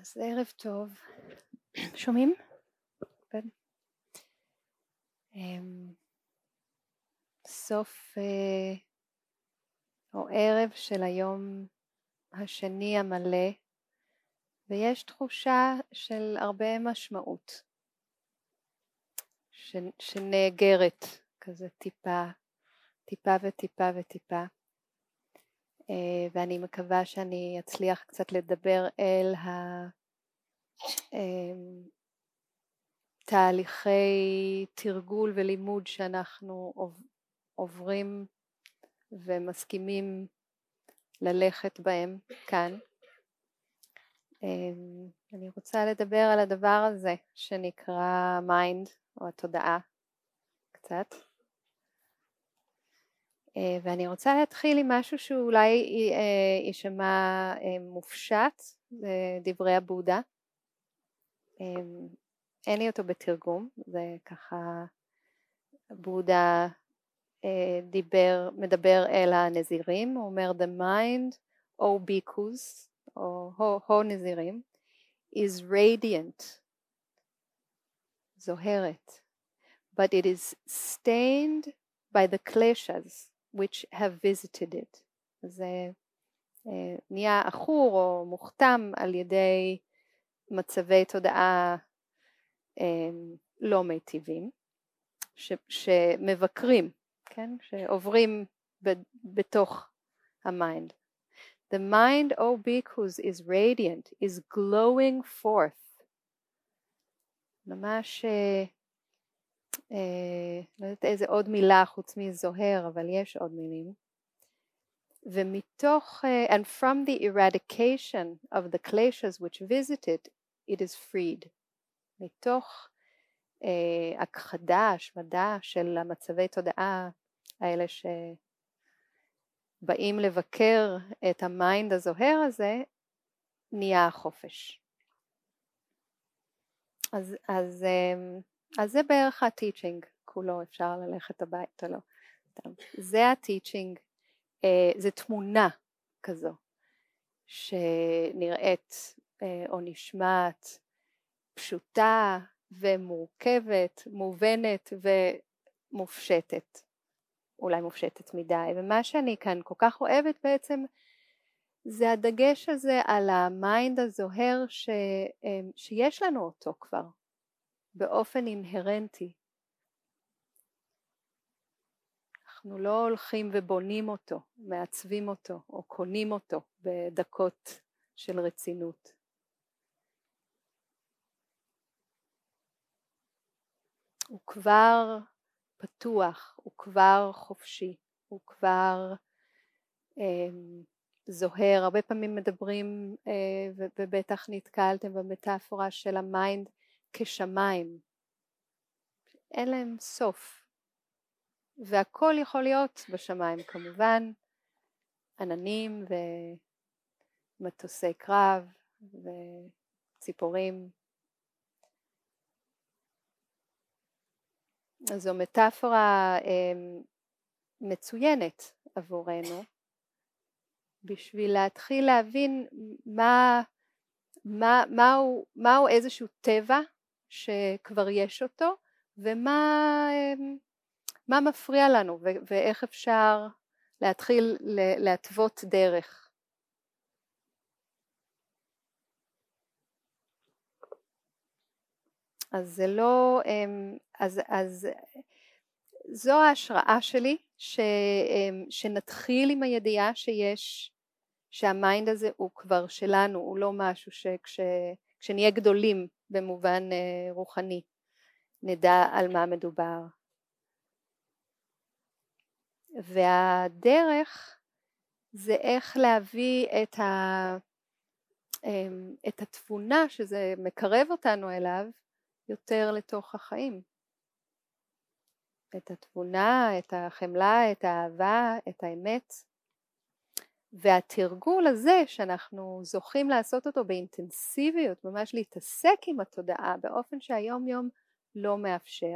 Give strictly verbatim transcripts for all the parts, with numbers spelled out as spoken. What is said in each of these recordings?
אז ערב טוב, שומעים? סוף או ערב של היום השני המלא, ויש תחושה של הרבה משמעות שנאגרת כזה טיפה, טיפה וטיפה וטיפה, ואני מקווה שאני אצליח קצת לדבר אל התהליכי תרגול ולימוד שאנחנו עוברים ומסכימים ללכת בהם כאן. אני רוצה לדבר על הדבר הזה שנקרא מיינד או התודעה קצת, ואני רוצה להתחיל עם משהו שאולי יישמע מופשט, זה דברי הבודה. אין לי אותו בתרגום, זה ככה בודה דיבר, מדבר אל הנזירים, הוא אומר the mind, או ביקוס, או הו נזירים, is radiant, זוהרת, but it is stained by the kleshas which have visited it. זה נהיה אחור או מוכתם על ידי מצבי תודעה לא מיטיבים, ש, שמבקרים, כן? שעוברים ב, בתוך המיינד. The mind, O bhikkhus, is radiant, is glowing forth. ממש, אה, אה, לא יודעת איזה עוד מילה חוץ מזוהר, אבל יש עוד מילים. ומתוך, uh, and from the eradication of the kleshas which visited, it is freed. מתוך uh, הכחדה, השמדה של המצבי תודעה האלה שבאים לבקר את המיינד הזוהר הזה, נהיה החופש. אז, אז, אז זה בערך הטיצ'ינג, כולו אפשר ללכת הביתה, לא. זה הטיצ'ינג, זה תמונה כזו, שנראית או נשמעת פשוטה ומורכבת, מובנת ומופשטת, אולי מופשטת מדי, ומה שאני כאן כל כך אוהבת בעצם, זה הדגש הזה על המיינד הזוהר ש, שיש לנו אותו כבר, באופן אינהרנטי. אנחנו לא הולכים ובונים אותו, מעצבים אותו, או קונים אותו בדקות של רצינות. הוא כבר פתוח, הוא כבר חופשי, הוא כבר אה, זוהר. הרבה פעמים מדברים, אה, ובטח נתקלתם במטאפורה של המיינד כשמיים. אין להם סוף. והכל יכול להיות בשמיים, כמובן, עננים ומטוסי קרב וציפורים. זו מטאפורה מצוינת עבורנו, בשביל להתחיל להבין מה, מה, מהו, מהו איזשהו טבע שכבר יש אותו, ומה מה מפריע לנו, ואיך אפשר להתחיל להתוות דרך. אז זה לא, אז, אז זו ההשראה שלי, ש, שנתחיל עם הידיעה שיש, שהמיינד הזה הוא כבר שלנו, הוא לא משהו שכשנהיה גדולים במובן רוחני, נדע על מה מדובר. והדרך זה איך להביא את, ה, את התבונה שזה מקרב אותנו אליו יותר לתוך החיים. את התבונה, את החמלה, את האהבה, את האמת. והתרגול הזה שאנחנו זוכים לעשות אותו באינטנסיביות, ממש להתעסק עם התודעה באופן שהיום יום לא מאפשר,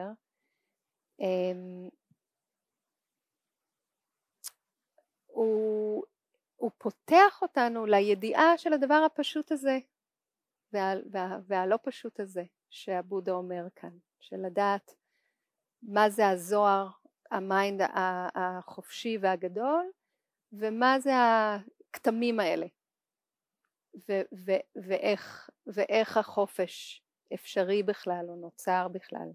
הוא, הוא פותח אותנו לידיעה של הדבר הפשוט הזה, וה, וה, והלא פשוט הזה שהבודה אומר כאן, של לדעת מה זה הזוהר, המיינד החופשי והגדול, ומה זה הכתמים האלה, ו- ו- ואיך, ואיך החופש אפשרי בכלל או נוצר בכלל.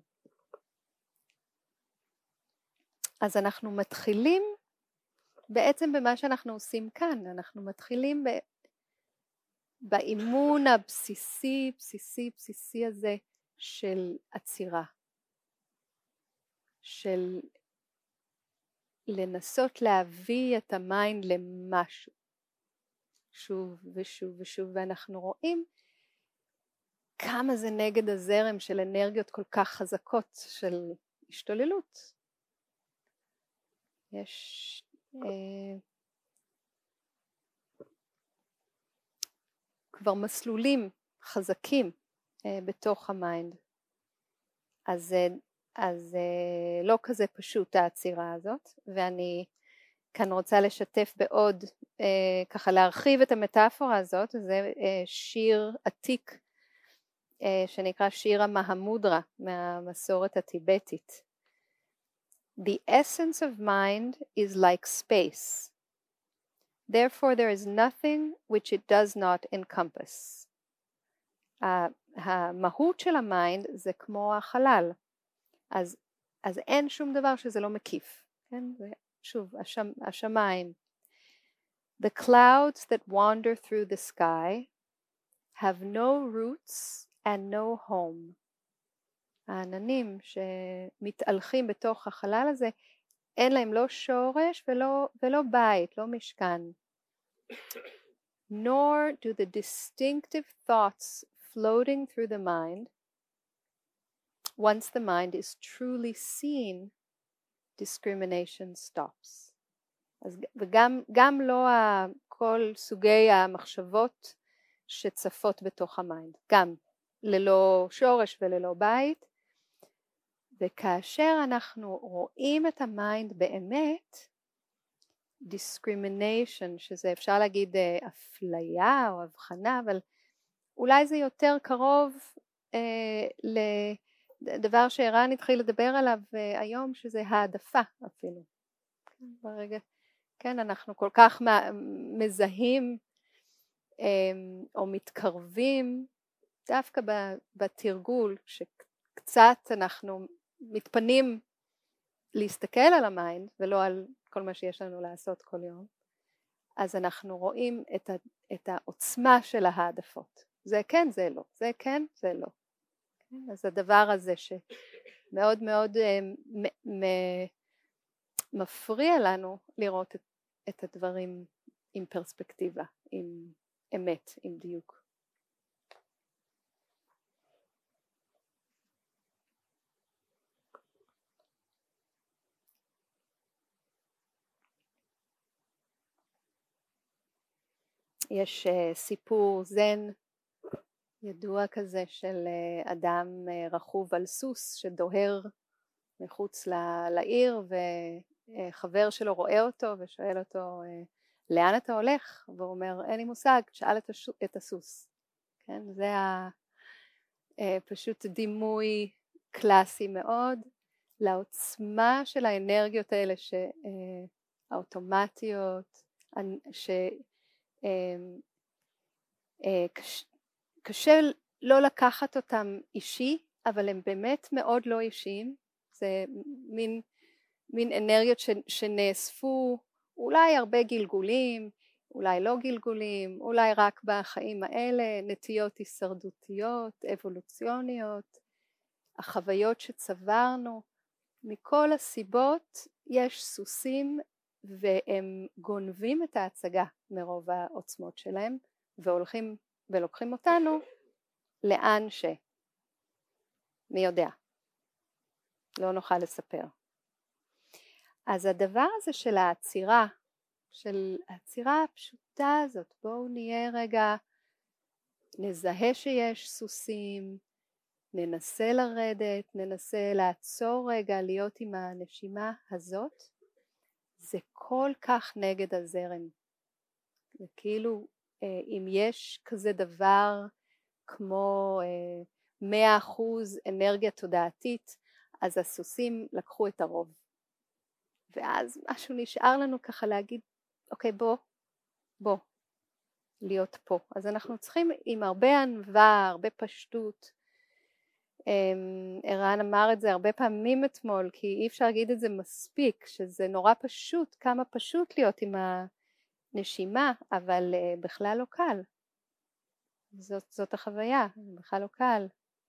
אז אנחנו מתחילים בעצם במה שאנחנו עושים כאן, אנחנו מתחילים ב... באימון הבסיסי, בסיסי, בסיסי הזה של עצירה, של לנסות להביא את המיינד למשהו, שוב ושוב ושוב, ואנחנו רואים כמה זה נגד הזרם של אנרגיות כל כך חזקות של השתוללות. יש אה, כבר מסלולים חזקים אה, בתוך המיינד, אז, אה, אז אה, לא כזה פשוט העצירה הזאת, ואני כאן רוצה לשתף בעוד, אה, ככה להרחיב את המטאפורה הזאת, זה אה, שיר עתיק אה, שנקרא שיר המהמודרה מהמסורת הטיבטית. The essence of mind is like space. Therefore there is nothing which it does not encompass. המהות של המיינד זה כמו החלל, אז, אז אין שום דבר שזה לא מקיף, כן? זה, שוב, השמ, השמיים. The clouds that wander through the sky have no roots and no home. העננים שמתהלכים בתוך החלל הזה, אין להם לא שורש ולא, ולא בית, לא משכן. Nor do the distinctive thoughts floating through the mind, once the mind is truly seen, discrimination stops. אז, וגם גם לא כל סוגי המחשבות שצפות בתוך המיינד, גם ללא שורש וללא בית, וכאשר אנחנו רואים את המיינד באמת, discrimination, שזה אפשר להגיד אפליה או הבחנה, אבל אולי זה יותר קרוב אה, לדבר שערן התחיל לדבר עליו אה, היום, שזה העדפה אפילו. ברגע, כן, אנחנו כל כך מזהים אה, או מתקרבים, דווקא בתרגול, שקצת אנחנו מתפנים להסתכל על המיינד, ולא על כל מה שיש לנו לעשות כל יום, אז אנחנו רואים את, ה, את העוצמה של העדפות. זה כן, זה לא. זה כן, זה לא. אז הדבר הזה שמאוד מאוד מ, מ, מפריע לנו לראות את, את הדברים עם פרספקטיבה, עם אמת, עם דיוק. יש uh, סיפור זן ידוע כזה של uh, אדם uh, רכוב על סוס שדוהר מחוץ לעיר, וחבר שלו רואה אותו ושואל אותו uh, לאן אתה הולך? והוא אומר אין לי מושג, שאל את, הש... את הסוס. כן? זה ה... uh, פשוט דימוי קלאסי מאוד לעוצמה של האנרגיות האלה שהאוטומטיות, ש... קשה לא לקחת אותם אישי, אבל הם באמת מאוד לא אישיים. זה מין, מין אנרגיות שנאספו, אולי הרבה גלגולים, אולי לא גלגולים, אולי רק בחיים האלה, נטיות הישרדותיות, אבולוציוניות, החוויות שצברנו. מכל הסיבות יש סוסים, והם גונבים את ההצגה מרוב העוצמות שלהם, והולכים ולוקחים אותנו לאן ש... מי יודע? לא נוכל לספר. אז הדבר הזה של העצירה, של העצירה הפשוטה הזאת, בואו נהיה רגע, נזהה שיש סוסים, ננסה לרדת, ננסה לעצור רגע, להיות עם הנשימה הזאת, זה כל כך נגד הזרם. זה כאילו, אם יש כזה דבר כמו מאה אחוז אנרגיה תודעתית, אז הסוסים לקחו את הרוב. ואז משהו נשאר לנו ככה להגיד, אוקיי, בוא, בוא, להיות פה. אז אנחנו צריכים עם הרבה ענווה, הרבה פשטות. ערן אמר את זה הרבה פעמים אתמול, כי אי אפשר להגיד את זה מספיק, שזה נורא פשוט, כמה פשוט להיות עם הנשימה, אבל בכלל לא קל. זאת, זאת החוויה, בכלל לא קל.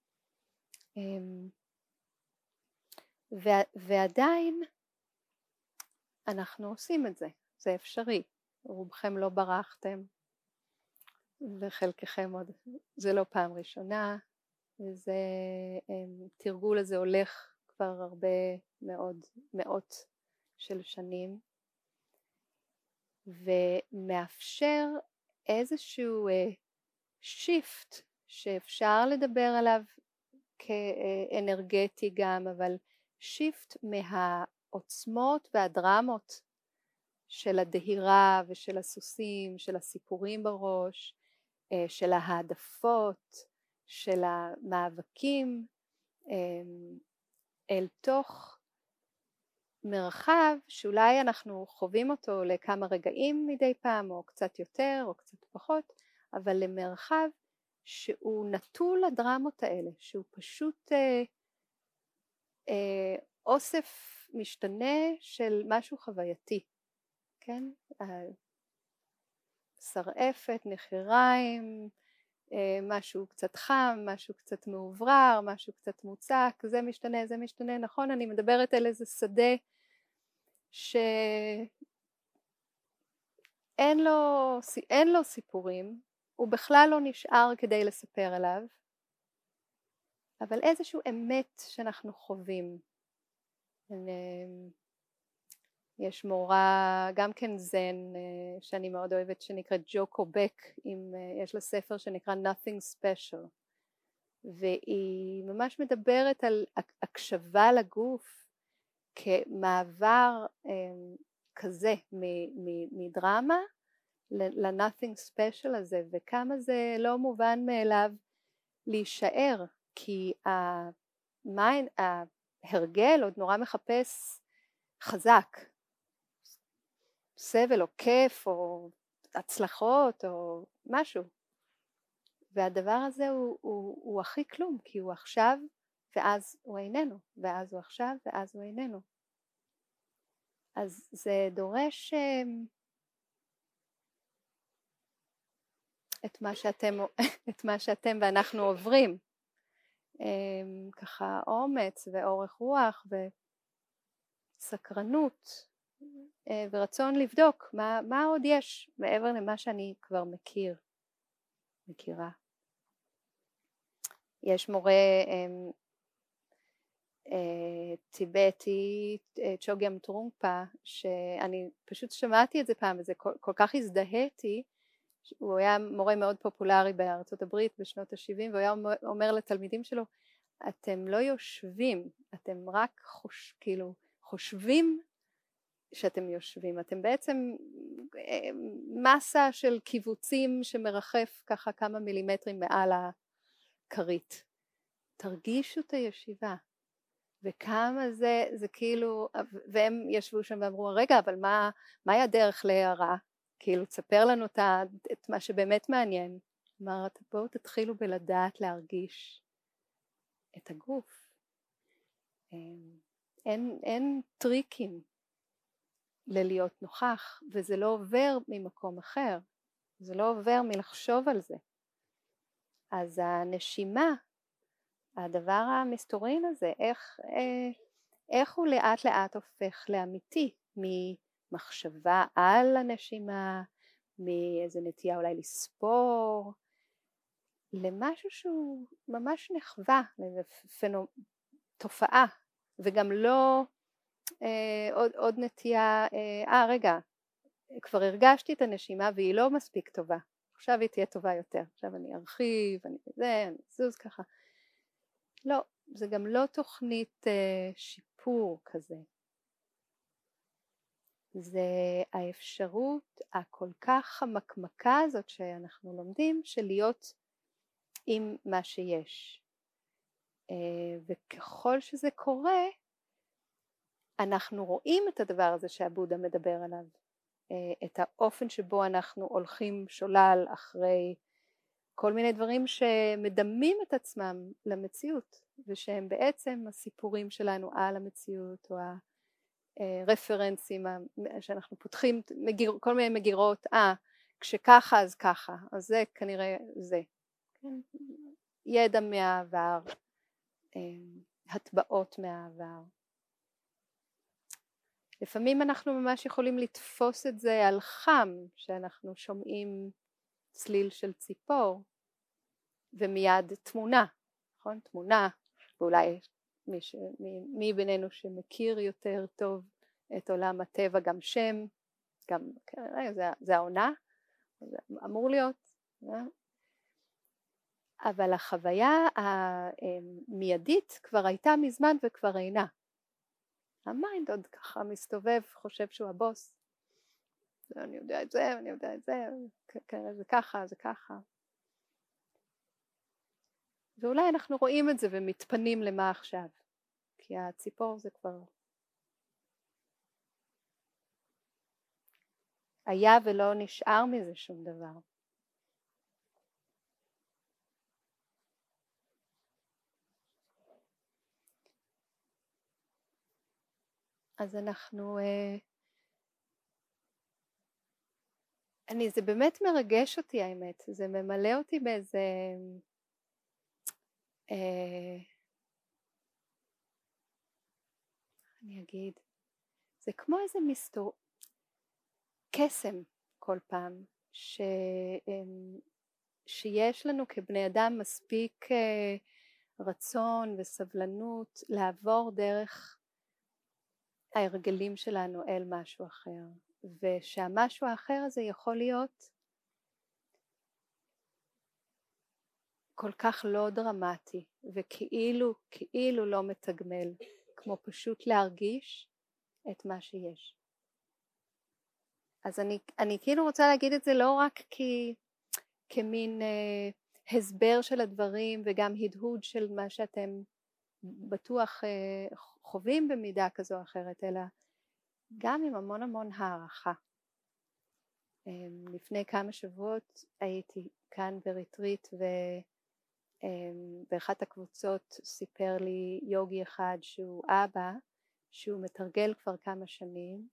ועדיין אנחנו עושים את זה, זה אפשרי. רובכם לא ברחתם, וחלקכם עוד, זה לא פעם ראשונה, וזה, תרגול הזה הולך כבר הרבה מאוד, מאות של שנים, ומאפשר איזשהו שיפט שאפשר לדבר עליו כאנרגטי גם, אבל שיפט מהעוצמות והדרמות של הדהירה ושל הסוסים, של הסיפורים בראש, של ההעדפות, של המאבקים, אל תוך מרחב שאולי אנחנו חווים אותו לכמה רגעים מדי פעם, או קצת יותר או קצת פחות, אבל למרחב שהוא נטול הדרמות האלה, שהוא פשוט אה, אה, אוסף משתנה של משהו חווייתי, כן? שרעפת, נחיריים, אה, משהו קצת חם, משהו קצת מעוברר, משהו קצת מוצק, זה משתנה, זה משתנה, נכון? אני מדברת על איזה שדה שאין לו, אין לו סיפורים, הוא בכלל לא נשאר כדי לספר עליו, אבל איזשהו אמת שאנחנו חווים. יש מורה, גם כן זן, שאני מאוד אוהבת, שנקרא ג'וקו בק, יש לה ספר שנקרא Nothing Special, והיא ממש מדברת על הקשבה לגוף כמעבר כזה מדרמה ל-Nothing Special הזה, וכמה זה לא מובן מאליו להישאר, כי המיין, ההרגל עוד נורא מחפש חזק, סבל או כיף או הצלחות או משהו, והדבר הזה הוא, הוא, הוא הכי כלום, כי הוא עכשיו ואז הוא איננו, ואז הוא עכשיו ואז הוא איננו. אז זה דורש את מה שאתם, את מה שאתם ואנחנו עוברים, ככה אומץ ואורך רוח וסקרנות ורצון לבדוק מה, מה עוד יש מעבר למה שאני כבר מכיר, מכירה. יש מורה טיבטי, צ'וגיאם טרונגפה, שאני פשוט שמעתי את זה פעם וזה כל, כל כך הזדהיתי. הוא היה מורה מאוד פופולרי בארצות הברית בשנות ה-שבעים, והוא היה אומר לתלמידים שלו, אתם לא יושבים, אתם רק חוש, כאילו, חושבים שאתם יושבים, אתם בעצם מסה של קיבוצים שמרחף ככה כמה מילימטרים מעל הכרית. תרגישו את הישיבה, וכמה זה, זה כאילו, והם ישבו שם ואמרו, רגע, אבל מה, מהי הדרך להערה? כאילו, תספר לנו את מה שבאמת מעניין. אמרת, בואו תתחילו בלדעת להרגיש את הגוף. אין, אין טריקים ללהיות נוכח, וזה לא עובר ממקום אחר. זה לא עובר מלחשוב על זה. אז הנשימה, הדבר המסתורין הזה, איך, איך הוא לאט לאט הופך לאמיתי, ממחשבה על הנשימה, מאיזה נטייה אולי לספור, למשהו שהוא ממש נחווה, לאיזה פנו, תופעה, וגם לא אה, עוד, עוד נטייה, אה, אה רגע, כבר הרגשתי את הנשימה והיא לא מספיק טובה, עכשיו היא תהיה טובה יותר, עכשיו אני ארחיב, אני זה, אני אזוז ככה. לא, זה גם לא תוכנית אה, שיפור כזה. זה האפשרות הכל כך המקמקה הזאת שאנחנו לומדים, של להיות עם מה שיש. וככל שזה קורה, אנחנו רואים את הדבר הזה שהבודה מדבר עליו, את האופן שבו אנחנו הולכים שולל אחרי כל מיני דברים שמדמים את עצמם למציאות, ושהם בעצם הסיפורים שלנו על המציאות, או הרפרנסים שאנחנו פותחים, מגיר, כל מיני מגירות, אה, כשככה אז ככה, אז זה כנראה זה. כן? ידע מהעבר, הטבעות מהעבר. לפעמים אנחנו ממש יכולים לתפוס את זה על חם, שאנחנו שומעים צליל של ציפור, ומיד תמונה, נכון? תמונה, ואולי מי, ש... מי, מי בינינו שמכיר יותר טוב את עולם הטבע, גם שם, גם, זה, זה העונה, זה אמור להיות, אבל החוויה המיידית כבר הייתה מזמן וכבר אינה. המיינד עוד ככה מסתובב, חושב שהוא הבוס, אני יודע את זה, אני יודע את זה, זה ככה, זה ככה. ואולי אנחנו רואים את זה ומתפנים למה עכשיו, כי הציפור זה כבר היה ולא נשאר מזה שום דבר. אז אנחנו, אני, זה באמת מרגש אותי האמת, זה ממלא אותי באיזה, אני אגיד, זה כמו איזה מסתור, קסם כל פעם, ש, שיש לנו כבני אדם מספיק רצון וסבלנות לעבור דרך ההרגלים שלנו אל משהו אחר, ושהמשהו האחר הזה יכול להיות כל כך לא דרמטי, וכאילו, כאילו לא מתגמל, כמו פשוט להרגיש את מה שיש. אז אני, אני כאילו רוצה להגיד את זה לא רק כי, כמין אה, הסבר של הדברים, וגם הדהוד של מה שאתם בטוח אה, חווים במידה כזו או אחרת, אלא גם עם המון המון הערכה. לפני כמה שבועות הייתי כאן בריטריט, ובאחת הקבוצות סיפר לי יוגי אחד שהוא אבא, שהוא מתרגל כבר כמה שנים,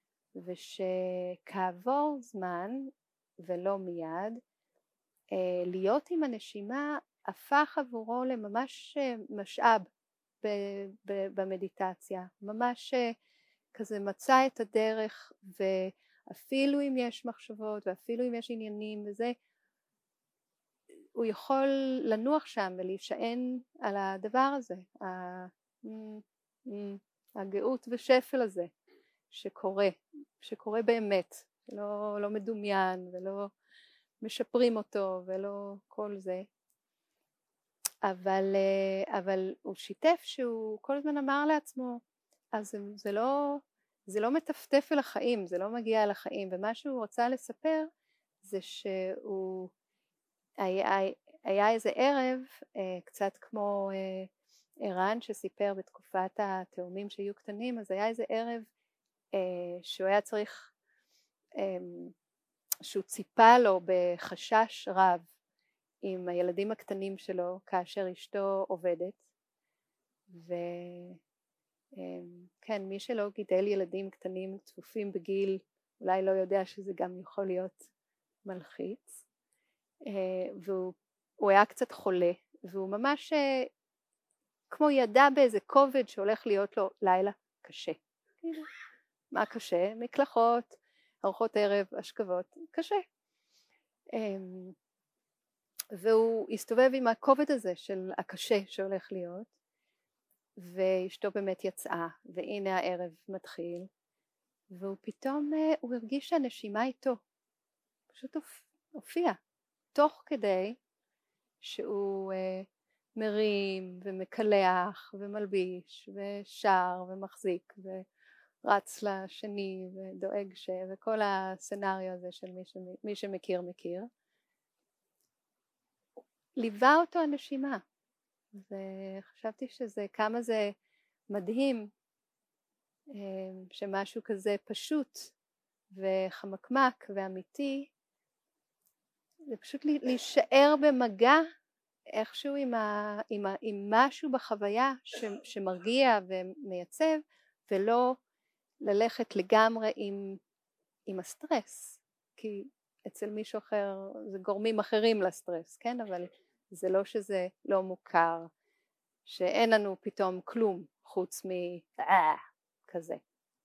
ושכעבור זמן ולא מיד, להיות עם הנשימה הפך עבורו לממש משאב במדיטציה, ממש כזה מצא את הדרך, ואפילו אם יש מחשבות ואפילו אם יש עניינים וזה, הוא יכול לנוח שם ולהישען על הדבר הזה, הגאות ושפל הזה שקורה, שקורה באמת, לא, לא מדומיין ולא משפרים אותו ולא כל זה. אבל, אבל הוא שיתף שהוא כל הזמן אמר לעצמו, אז זה, זה לא, זה לא מטפטף אל החיים, זה לא מגיע אל החיים, ומה שהוא רוצה לספר זה שהוא, היה, היה איזה ערב, קצת כמו ערן שסיפר בתקופת התאומים שהיו קטנים, אז היה איזה ערב שהוא היה צריך, שהוא ציפה לו בחשש רב, עם הילדים הקטנים שלו כאשר אשתו עובדת, וכן, מי שלא גידל ילדים קטנים צפופים בגיל אולי לא יודע שזה גם יכול להיות מלחיץ, והוא היה קצת חולה, והוא ממש כמו ידע באיזה כובד שהולך להיות לו לילה קשה. מה קשה? מקלחות, ארוחות ערב, השכבות, קשה. והוא הסתובב עם הכובד הזה של הקשה שהולך להיות, ואשתו באמת יצאה, והנה הערב מתחיל, והוא פתאום, הוא הרגיש שהנשימה איתו, פשוט הופיע, תוך כדי שהוא מרים ומקלח ומלביש ושר ומחזיק ורץ לשני ודואג ש... וכל הסצנריו הזה של מי, ש... מי שמכיר מכיר. ליווה אותו הנשימה. וחשבתי שזה, כמה זה מדהים, שמשהו כזה פשוט וחמקמק ואמיתי, זה פשוט להישאר במגע איכשהו עם, ה, עם, ה, עם משהו בחוויה ש, שמרגיע ומייצב, ולא ללכת לגמרי עם, עם הסטרס, כי אצל מישהו אחר זה גורמים אחרים לסטרס, כן? אבל זה לא שזה לא מוכר, שאין לנו פתאום כלום חוץ מ... אה, כזה.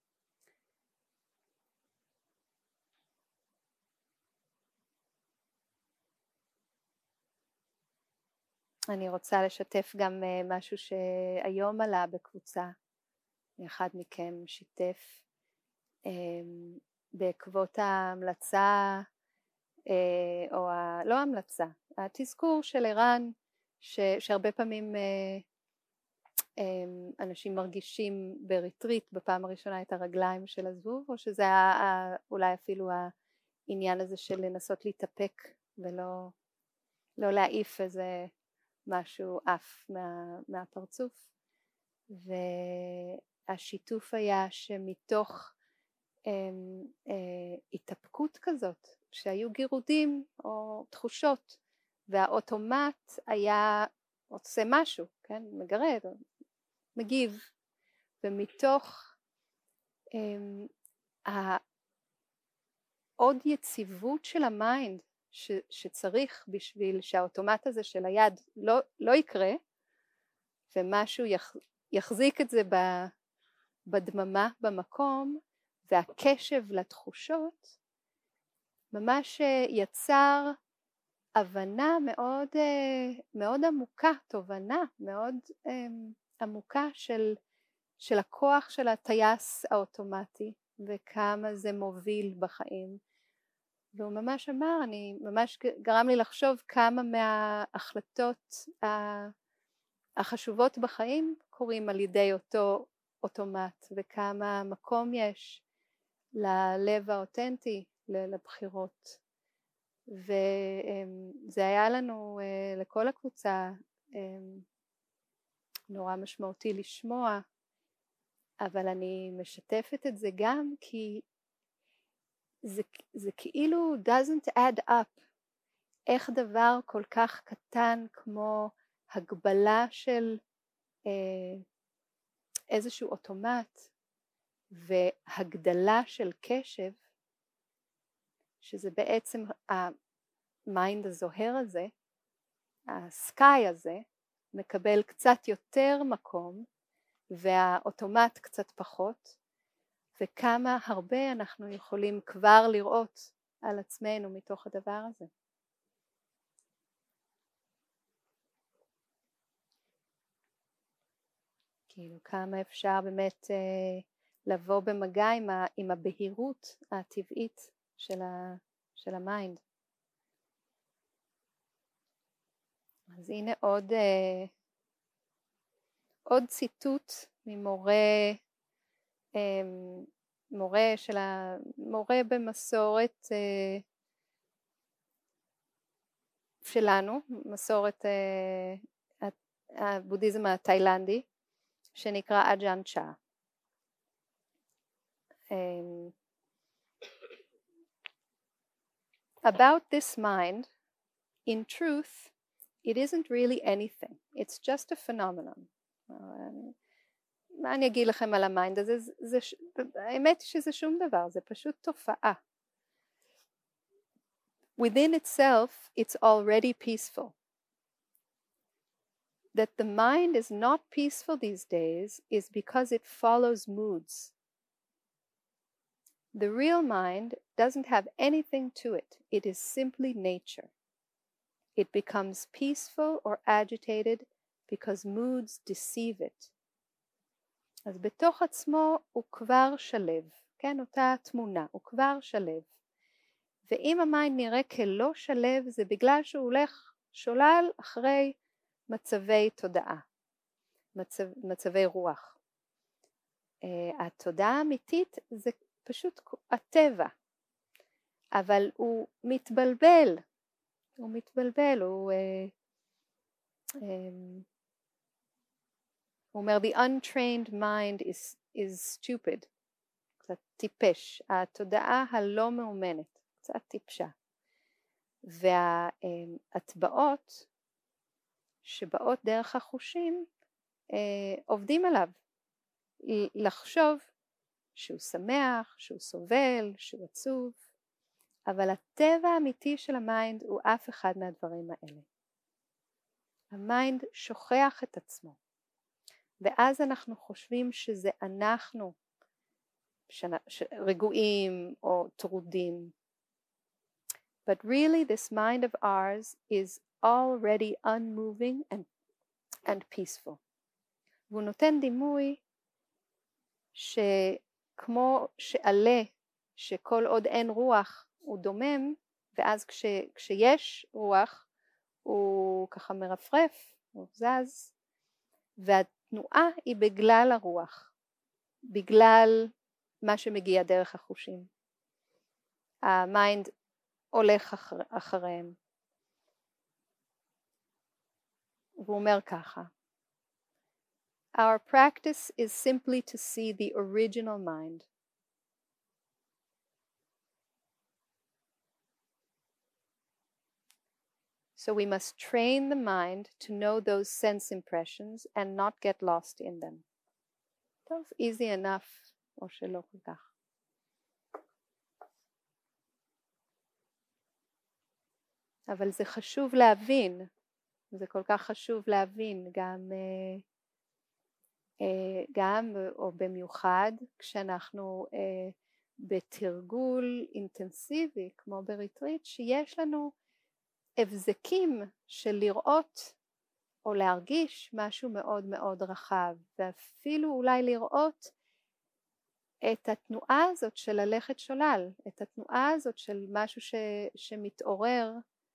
אני רוצה לשתף גם משהו שהיום עלה בקבוצה, אחד מכם שיתף, בעקבות ההמלצה, או ה... לא המלצה, התזכור של ערן, ש... שהרבה פעמים אנשים מרגישים בריטריט בפעם הראשונה את הרגליים של הזבוב, או שזה היה אולי אפילו העניין הזה של לנסות להתאפק ולא לא להעיף איזה משהו אף מה, מהפרצוף. והשיתוף היה שמתוך אה, אה, התאפקות כזאת, שהיו גירודים או תחושות, והאוטומט היה עושה משהו, כן? מגרד, מגיב, ומתוך אה, העוד יציבות של המיינד, ש, שצריך בשביל שהאוטומט הזה של היד לא, לא יקרה, ומשהו יח, יחזיק את זה ב, בדממה במקום, והקשב לתחושות, ממש יצר הבנה מאוד, מאוד עמוקה, תובנה מאוד עמוקה של, של הכוח של הטייס האוטומטי, וכמה זה מוביל בחיים. והוא ממש אמר, אני ממש גרם לי לחשוב כמה מההחלטות החשובות בחיים קורים על ידי אותו אוטומט, וכמה מקום יש ללב האותנטי לבחירות. וזה היה לנו, לכל הקבוצה, נורא משמעותי לשמוע, אבל אני משתפת את זה גם כי זה, זה כאילו doesn't add up. איך דבר כל כך קטן כמו הגבלה של אה, איזשהו אוטומט והגדלה של קשב, שזה בעצם המיינד הזוהר הזה, הסקאי הזה, מקבל קצת יותר מקום והאוטומט קצת פחות, וכמה הרבה אנחנו יכולים כבר לראות על עצמנו מתוך הדבר הזה. כאילו כמה אפשר באמת אה, לבוא במגע עם, ה, עם הבהירות הטבעית של, ה, של המיינד. אז הנה עוד, אה, עוד ציטוט ממורה, אה, מורה של המורה במסורת אה, שלנו, מסורת אה, הבודהיזם התאילנדי, שנקרא אג'אן צ'ה. Um, about this mind, in truth, it isn't really anything. It's just a phenomenon. מה אני אגיד לכם על המיינד הזה? זה, זה, האמת שזה שום דבר, זה פשוט תופעה. Within itself, it's already peaceful. That the mind is not peaceful these days is because it follows moods. The real mind doesn't have anything to it. It is simply nature. It becomes peaceful or agitated because moods deceive it. אז בתוך עצמו הוא כבר שלב, כן, אותה תמונה, הוא כבר שלב. ואם המיינד נראה כלא שלב, זה בגלל שהוא הולך שולל אחרי מצבי תודעה, מצב, מצבי רוח. Uh, התודעה האמיתית זה פשוט הטבע, אבל הוא מתבלבל, הוא מתבלבל, הוא, uh, הוא אומר, the untrained mind is, is stupid, קצת טיפש, התודעה הלא מאומנת, קצת טיפשה. וההטבעות שבאות דרך החושים עובדים עליו, לחשוב שהוא שמח, שהוא סובל, שהוא עצוב, אבל הטבע האמיתי של המיינד הוא אף אחד מהדברים האלה. המיינד שוכח את עצמו, ואז אנחנו חושבים שזה אנחנו רגועים או טרודים. But really this mind of ours is already unmoving and, and peaceful. והוא נותן דימוי שכמו שעלה, שכל עוד אין רוח הוא דומם, ואז כש, כשיש רוח הוא ככה מרפרף, הוא זז, והתנועה היא בגלל הרוח, בגלל מה שמגיע דרך החושים. המיינד הולך אחר, אחריהם. והוא אומר ככה, Our practice is simply to see the original mind. So we must train the mind to know those sense impressions and not get lost in them. טוב, easy enough, או שלא כל כך. אבל זה חשוב להבין, זה כל כך חשוב להבין, גם, גם או במיוחד כשאנחנו בתרגול אינטנסיבי, כמו בריטריט, שיש לנו הבזקים של לראות או להרגיש משהו מאוד מאוד רחב, ואפילו אולי לראות את התנועה הזאת של ללכת שולל, את התנועה הזאת של משהו ש, שמתעורר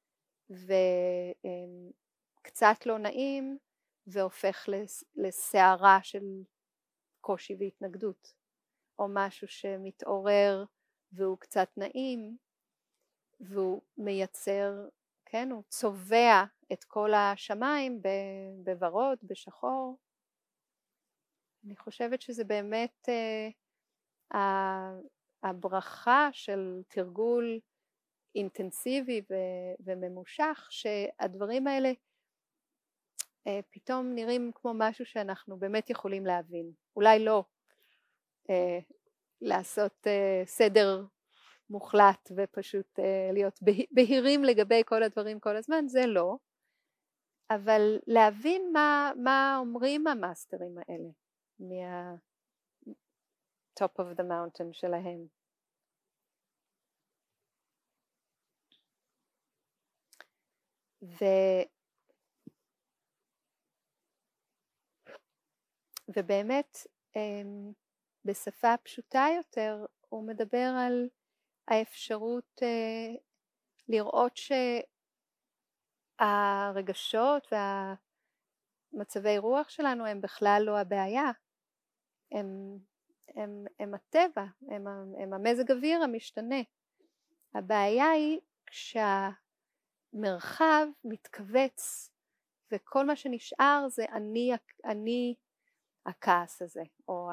וקצת לא נעים והופך לסערה של קושי והתנגדות, או משהו שמתעורר והוא קצת נעים והוא מייצר, כן, הוא צובע את כל השמיים בוורוד, בשחור. אני חושבת שזה באמת uh, הברכה של תרגול אינטנסיבי ו- וממושך, שהדברים האלה uh, פתאום נראים כמו משהו שאנחנו באמת יכולים להבין. אולי לא uh, לעשות uh, סדר מוחלט ופשוט uh, להיות בהירים לגבי כל הדברים כל הזמן, זה לא. אבל להבין מה, מה אומרים המאסטרים האלה מה top of the mountain שלהם. ו... ובאמת בשפה פשוטה יותר הוא מדבר על האפשרות לראות שהרגשות והמצבי רוח שלנו הם בכלל לא הבעיה, הם, הם, הם הטבע, הם, הם המזג אוויר המשתנה. הבעיה היא כשהמרחב מתכווץ וכל מה שנשאר זה אני, אני הכעס הזה, או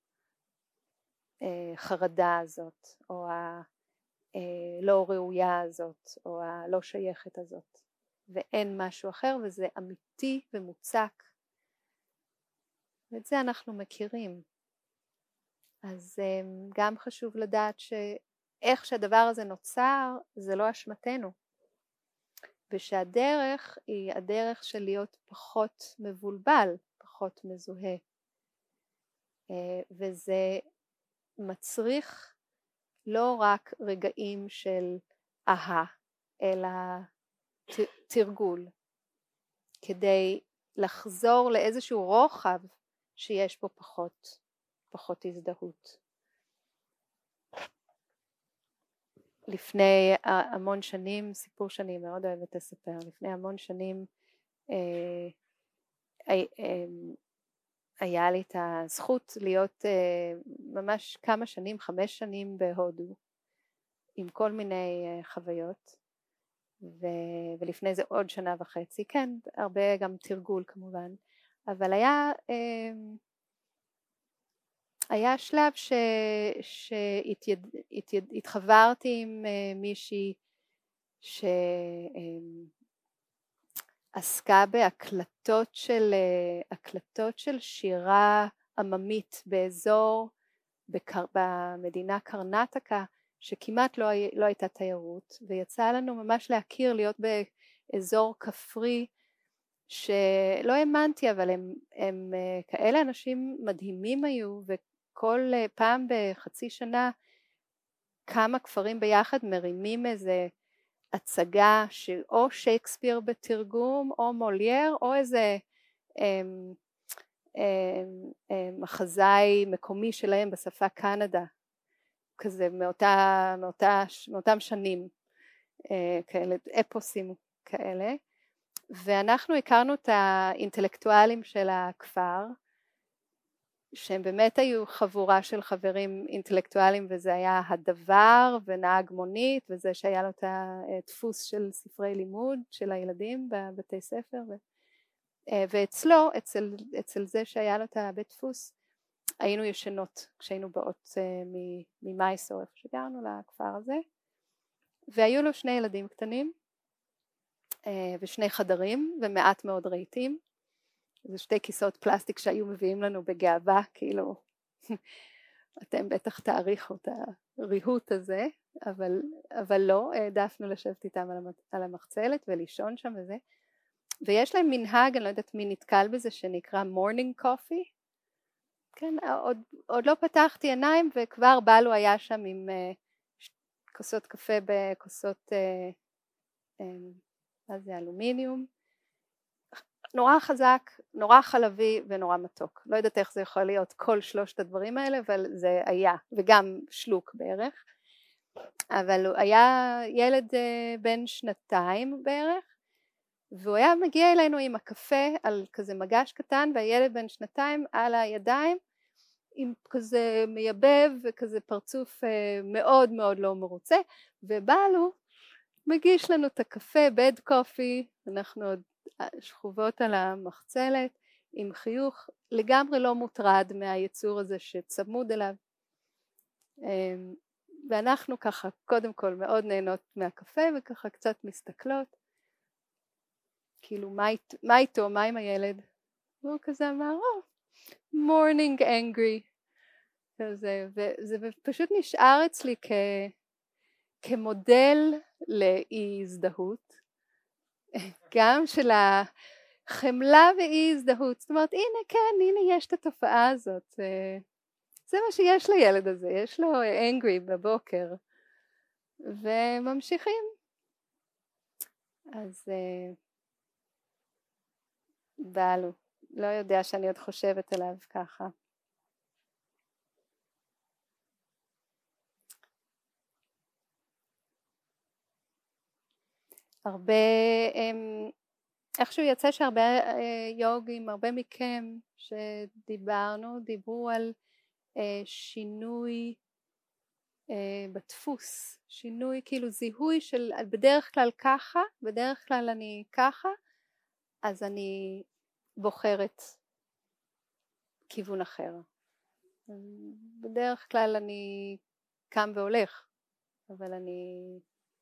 החרדה הזאת, או הלא ראויה הזאת, או הלא שייכת הזאת, ואין משהו אחר, וזה אמיתי ומוצק, ואת זה אנחנו מכירים. אז גם חשוב לדעת שאיך שהדבר הזה נוצר זה לא אשמתנו, ושהדרך היא הדרך של להיות פחות מבולבל, פחות מזוהה, וזה מצריך לא רק רגעים של אהה, אלא תרגול, כדי לחזור לאיזשהו רוחב שיש פה פחות, פחות הזדהות. לפני המון שנים, סיפור שאני מאוד אוהבת לספר, לפני המון שנים אה, אה, אה, היה לי את הזכות להיות אה, ממש כמה שנים, חמש שנים בהודו, עם כל מיני אה, חוויות, ו- ולפני זה עוד שנה וחצי, כן, הרבה גם תרגול כמובן, אבל היה, היה שלב ש, שהתחברתי עם מישהי שעסקה בהקלטות של, הקלטות של שירה עממית באזור, בקר, במדינה קרנטקה, שכמעט לא, לא הייתה תיירות, ויצא לנו ממש להכיר, להיות באזור כפרי, שלא האמנתי, אבל הם, הם כאלה אנשים מדהימים היו, וכל פעם בחצי שנה כמה כפרים ביחד מרימים איזה הצגה של או שייקספיר בתרגום, או מולייר, או איזה הם, הם, הם, מחזאי מקומי שלהם בשפה קנדה, כזה מאותה, מאותה, מאותם שנים, כאלה, אפוסים כאלה. ואנחנו הכרנו את האינטלקטואלים של הכפר, שהם באמת היו חבורה של חברים אינטלקטואלים, וזה היה הדבר ונהג מונית, וזה שהיה לו את הדפוס של ספרי לימוד של הילדים בבתי ספר, ו... ואצלו, אצל, אצל זה שהיה לו את הבית דפוס, היינו ישנות כשהיינו באות ממייסור, איפה שגרנו לכפר הזה, והיו לו שני ילדים קטנים, ושני חדרים ומעט מאוד רהיטים. זה שתי כיסאות פלסטיק שהיו מביאים לנו בגאווה, כאילו אתם בטח תעריכו את הריהוט הזה, אבל, אבל לא, העדפנו לשבת איתם על המחצלת ולישון שם וזה. ויש להם מנהג, אני לא יודעת מי נתקל בזה, שנקרא morning coffee. כן, עוד, עוד לא פתחתי עיניים וכבר בלו היה שם עם uh, כוסות קפה בכוסות uh, um, מה זה, אלומיניום, נורא חזק, נורא חלבי ונורא מתוק. לא יודעת איך זה יכול להיות כל שלושת הדברים האלה, אבל זה היה, וגם שלוק בערך. אבל הוא היה ילד בן שנתיים בערך, והוא היה מגיע אלינו עם הקפה על כזה מגש קטן, והילד בן שנתיים על הידיים, עם כזה מייבב וכזה פרצוף מאוד מאוד לא מרוצה, ובאלו מגיש לנו את הקפה, בד קופי, אנחנו עוד שכובות על המחצלת, עם חיוך לגמרי לא מוטרד מהיצור הזה שצמוד אליו. ואנחנו ככה קודם כל מאוד נהנות מהקפה, וככה קצת מסתכלות, כאילו מה, מה איתו, מה עם הילד? והוא כזה אמר, oh, morning angry. כזה, וזה פשוט נשאר אצלי כ... כמודל לאי הזדהות, גם של החמלה ואי הזדהות. זאת אומרת, הנה כן, הנה יש את התופעה הזאת. זה מה שיש לילד הזה, יש לו angry בבוקר. וממשיכים. אז בלו, לא יודע שאני עוד חושבת עליו ככה. הרבה, איכשהו יצא שהרבה יוגים, הרבה מכם שדיברנו, דיברו על שינוי בדפוס, שינוי כאילו זיהוי של בדרך כלל ככה, בדרך כלל אני ככה, אז אני בוחרת כיוון אחר. בדרך כלל אני קם והולך, אבל אני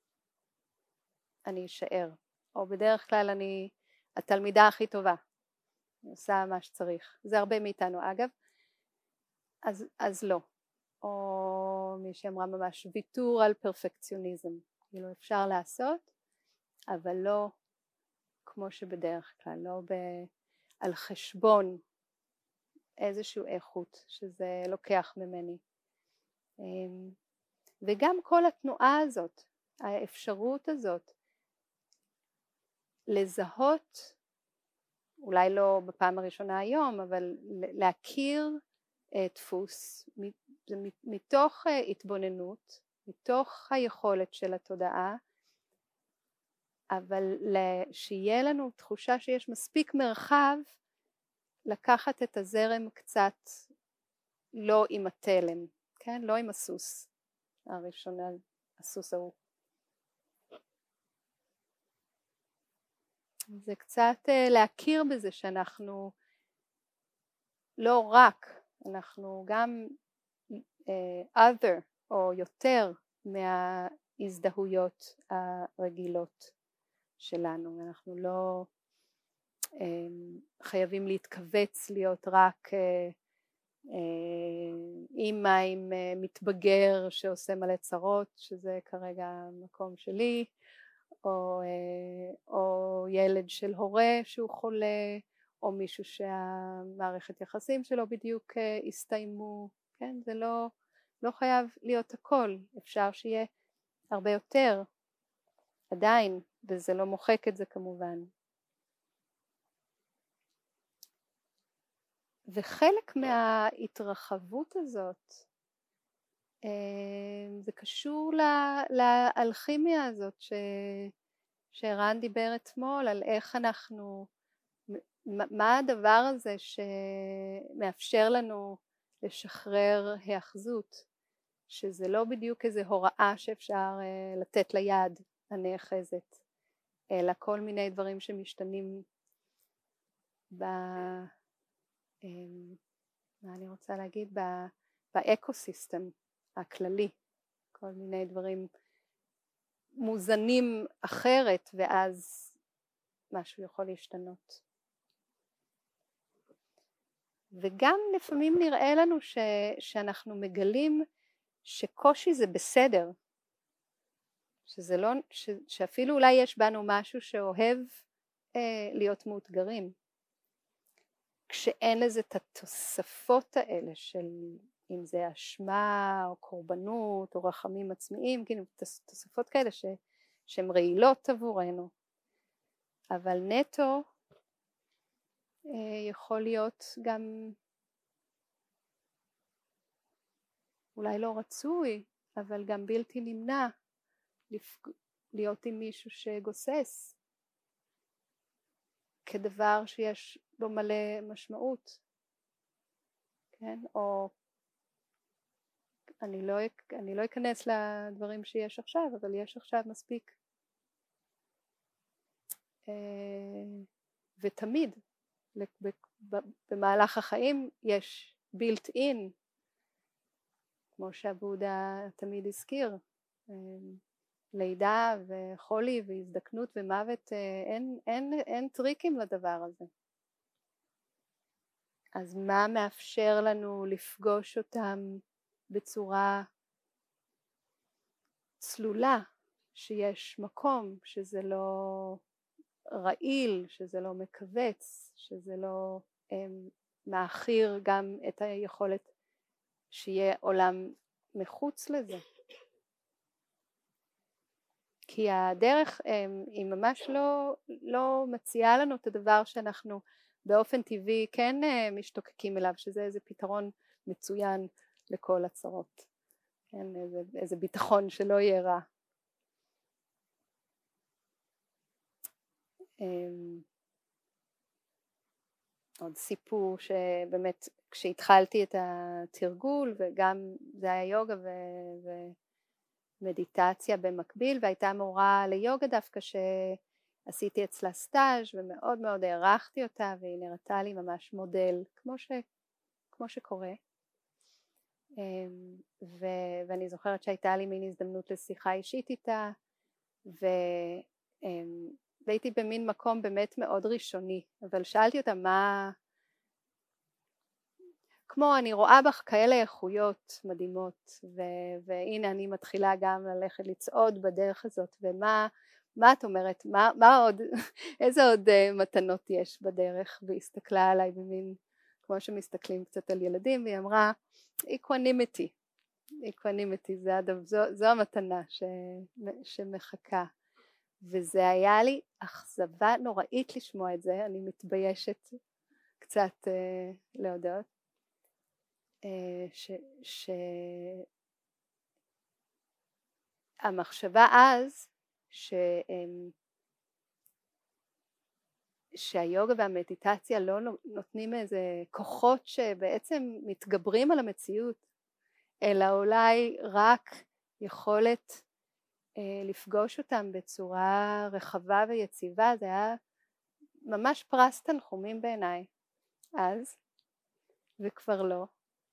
אני אשאר, או בדרך כלל אני התלמידה הכי טובה, אני עושה מה שצריך. זה הרבה מאיתנו אגב, אז, אז לא. או מי שאמרה ממש ויתור על פרפקציוניזם, כאילו אפשר לעשות, אבל לא כמו שבדרך כלל, לא ב, על חשבון איזשהו איכות שזה לוקח ממני. וגם כל התנועה הזאת, האפשרות הזאת, לזהות, אולי לא בפעם הראשונה היום, אבל להכיר דפוס, זה מתוך התבוננות, מתוך היכולת של התודעה, אבל שיהיה לנו תחושה שיש מספיק מרחב לקחת את הזרם קצת לא עם התלם, כן? לא עם הסוס הראשונה, הסוס ההוא. זה קצת להכיר בזה שאנחנו לא רק, אנחנו גם other או יותר מההזדהויות הרגילות שלנו. אנחנו לא חייבים להתכווץ להיות רק אימא עם מתבגר שעושה מלא צרות, שזה כרגע המקום שלי, או, או ילד של הורה שהוא חולה, או מישהו שהמערכת יחסים שלו בדיוק הסתיימו. כן, זה לא, לא חייב להיות הכל, אפשר שיהיה הרבה יותר עדיין, וזה לא מוחק את זה כמובן. וחלק מההתרחבות הזאת זה קשור לאלכימיה הזאת ש... שרן דיבר אתמול, על איך אנחנו, מה הדבר הזה שמאפשר לנו לשחרר היאחזות, שזה לא בדיוק איזו הוראה שאפשר לתת ליד הנאחזת, אלא כל מיני דברים שמשתנים ב... מה אני רוצה להגיד, באקוסיסטם הכללי, כל מיני דברים מוזנים אחרת, ואז משהו יכול להשתנות. וגם לפעמים נראה לנו ש, שאנחנו מגלים שקושי זה בסדר, שזה לא, ש, שאפילו אולי יש בנו משהו שאוהב אה, להיות מאותגרים, כשאין לזה את התוספות האלה של אם זה אשמה או קורבנות או רחמים עצמיים, כאילו תוספות כאלה ש, שהן רעילות עבורנו. אבל נטו אה, יכול להיות גם אולי לא רצוי, אבל גם בלתי נמנע לפג... להיות עם מישהו שגוסס, כדבר שיש בו מלא משמעות, כן? או אני לא, אני לא אכנס לדברים שיש עכשיו, אבל יש עכשיו מספיק. ותמיד, במהלך החיים יש built in, כמו שהבודה תמיד הזכיר, לידה וחולי והזדקנות ומוות, אין, אין, אין טריקים לדבר הזה. אז מה מאפשר לנו לפגוש אותם בצורה צלולה, שיש מקום, שזה לא רעיל, שזה לא מכווץ, שזה לא הם, מאחיר גם את היכולת שיהיה עולם מחוץ לזה. כי הדרך היא ממש לא, לא מציעה לנו את הדבר שאנחנו באופן טבעי כן משתוקקים אליו, שזה איזה פתרון מצוין לכל הצרות. כן, איזה, איזה ביטחון שלא יהיה רע. עוד סיפור שבאמת כשהתחלתי את התרגול, וגם זה היה יוגה ו... ומדיטציה במקביל, והייתה מורה ליוגה דווקא שעשיתי אצלה סטאז' ומאוד מאוד הערכתי אותה, והיא נראתה לי ממש מודל, כמו, ש... כמו שקורה. ו... ואני זוכרת שהייתה לי מין הזדמנות לשיחה אישית איתה, ו... והייתי במין מקום באמת מאוד ראשוני, אבל שאלתי אותה מה, כמו אני רואה בך כאלה איכויות מדהימות, ו- והנה אני מתחילה גם ללכת לצעוד בדרך הזאת, ומה מה את אומרת, מה, מה עוד, איזה עוד uh, מתנות יש בדרך? והיא הסתכלה עליי במין, כמו שמסתכלים קצת על ילדים, והיא אמרה, equanimity, equanimity, זה הדבר, זו, זו המתנה ש, שמחכה. וזה היה לי אכזבה נוראית לשמוע את זה, אני מתביישת קצת אה, להודות, אה, ש, ש... המחשבה אז, ש, אה, שהיוגה והמדיטציה לא נותנים איזה כוחות שבעצם מתגברים על המציאות, אלא אולי רק יכולת לפגוש אותם בצורה רחבה ויציבה, זה היה ממש פרס תנחומים בעיניי אז, וכבר לא.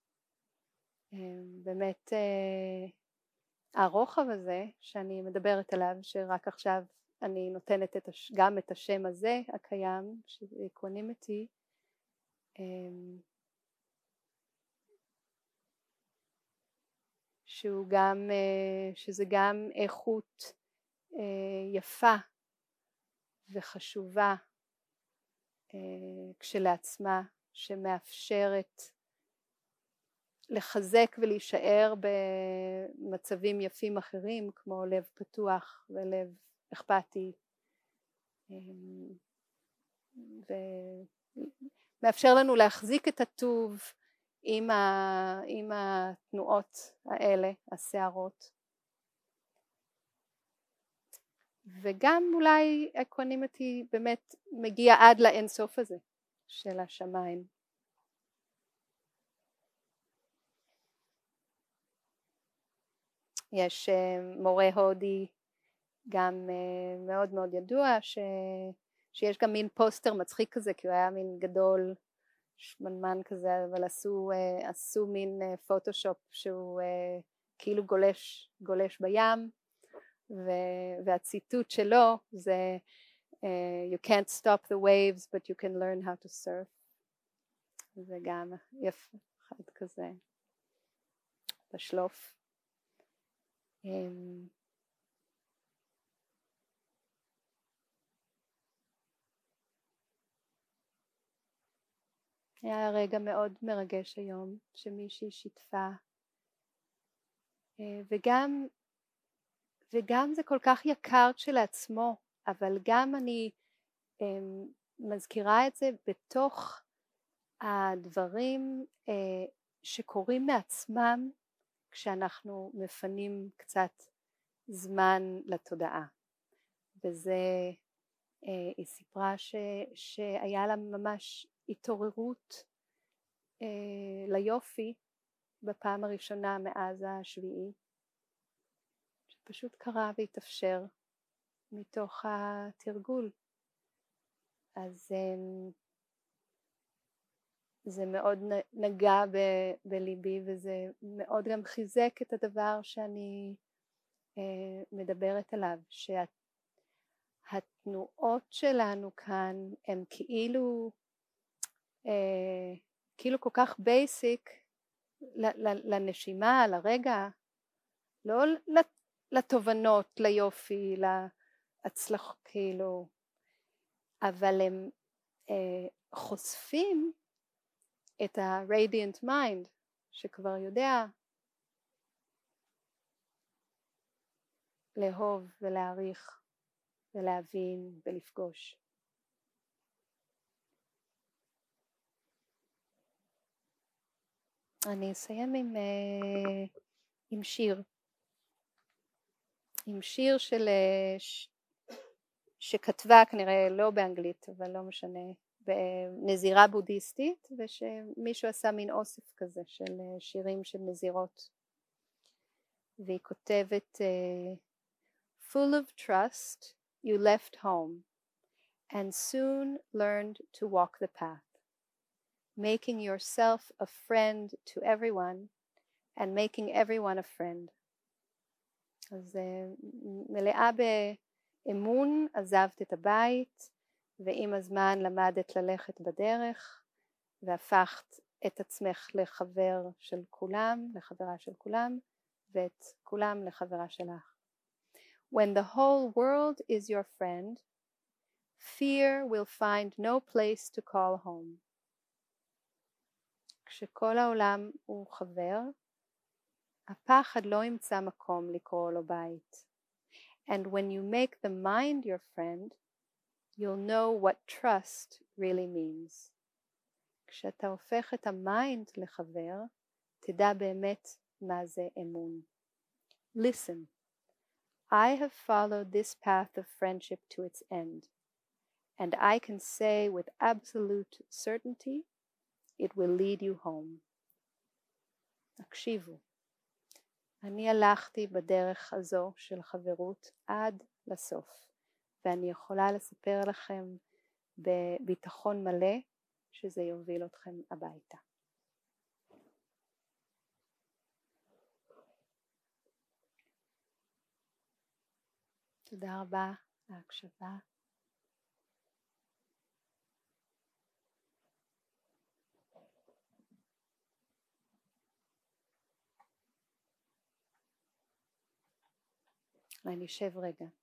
באמת הרוחב הזה שאני מדברת עליו, שרק עכשיו אני נותנת את הש... גם את השם הזה הקיים, שזה אקונימיטי, שהוא גם, שזה גם איכות יפה וחשובה כשלעצמה, שמאפשרת לחזק ולהישאר במצבים יפים אחרים, כמו לב פתוח ולב אכפתי, ומאפשר לנו להחזיק את הטוב עם, ה, עם התנועות האלה, השערות. וגם אולי אקונימיטי באמת מגיע עד לאינסוף הזה של השמיים. יש מורה הודי גם מאוד מאוד ידוע, ש... שיש גם מין פוסטר מצחיק כזה, כי הוא היה מין גדול, שמנמן כזה, אבל עשו, עשו מין פוטושופ שהוא כאילו גולש, גולש בים, ו... והציטוט שלו זה You can't stop the waves but you can learn how to surf. זה גם יפה, אחד כזה בשלוף. היה רגע מאוד מרגש היום שמישהי שיתפה, וגם וגם זה כל כך יקר כשלעצמו, אבל גם אני מזכירה את זה בתוך הדברים שקורים מעצמם כשאנחנו מפנים קצת זמן לתודעה. וזה, היא סיפרה ש, שהיה לה ממש התעוררות ליופי בפעם הראשונה מאז השביעי, שפשוט קרה והתאפשר מתוך התרגול. אז זה מאוד נגע ב- בליבי, וזה מאוד גם חיזק את הדבר שאני אה, מדברת עליו, שהתנועות שלנו כאן הם כאילו אה, כאילו כל כך בייסיק לנשימה, לרגע, לא לתובנות, ליופי, להצלח, כאילו, אבל הם אה, חושפים את ה-radiant mind שכבר יודע לאהוב ולהעריך ולהבין ולפגוש. אני אסיים עם, עם שיר, עם שיר של, שכתבה כנראה לא באנגלית, אבל לא משנה, בנזירה בודהיסטית, ושמישהו עשה מין אוסף כזה של שירים של נזירות, והיא כותבת Full of trust you left home and soon learned to walk the path, making yourself a friend to everyone and making everyone a friend. אז מלאה באמון עזבת את הבית, ועם הזמן למדת ללכת בדרך, והפכת את עצמך לחבר של כולם, לחברה של כולם, ואת כולם לחברה שלך. When the whole world is your friend, fear will find no place to call home. כשכל העולם הוא חבר, הפחד לא ימצא מקום לקרוא לו בית. And when you make the mind your friend, you'll know what trust really means. כשאתה הופך את המיינד לחבר, תדע באמת מה זה אמון. Listen, I have followed this path of friendship to its end, and I can say with absolute certainty, it will lead you home. הקשיבו. אני הלכתי בדרך הזו של חברות עד לסוף, ואני יכולה לספר לכם בביטחון מלא שזה יוביל אתכם הביתה. תודה רבה להקשבה. אני אשב רגע.